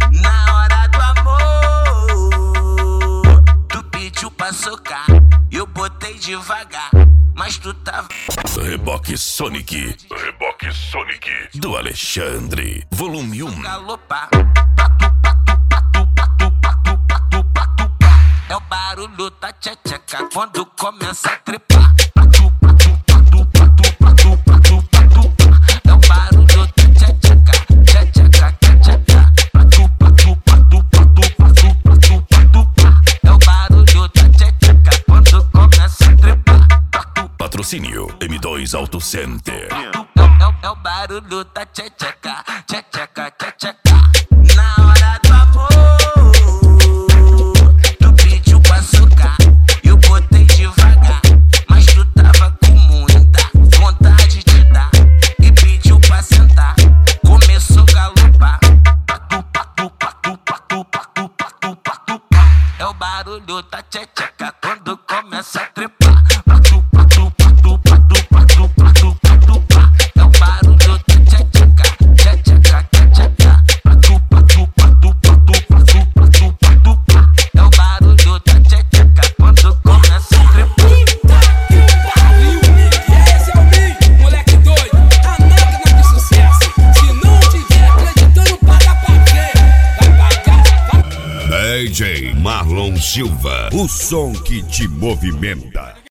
Na hora do amor, tu pediu pra socar, eu botei devagar, mas tu tava. Reboque Sonic do Alexandre, volume 1. Galopar. É o barulho da tcheca quando começa a trepar. É o barulho da tcheca. É o barulho da tcheca quando começa a trepar. Patrocínio M2 Auto Center. É o barulho da tcheca. Na hora do amor, tu pediu pra socar, eu botei devagar, mas tu tava com muita vontade de dar e pediu pra sentar, começou a galopar. É o barulho da tcheca quando começa a trepar. É o barulho da tcheca. É o barulho da tcheca quando começa a trepar. Esse é o Min, moleque doido, a máquina de sucesso. Se não tiver acreditando, paga pra ver. Vai pagar, vai. DJ Marlon Silva, o som que te movimenta.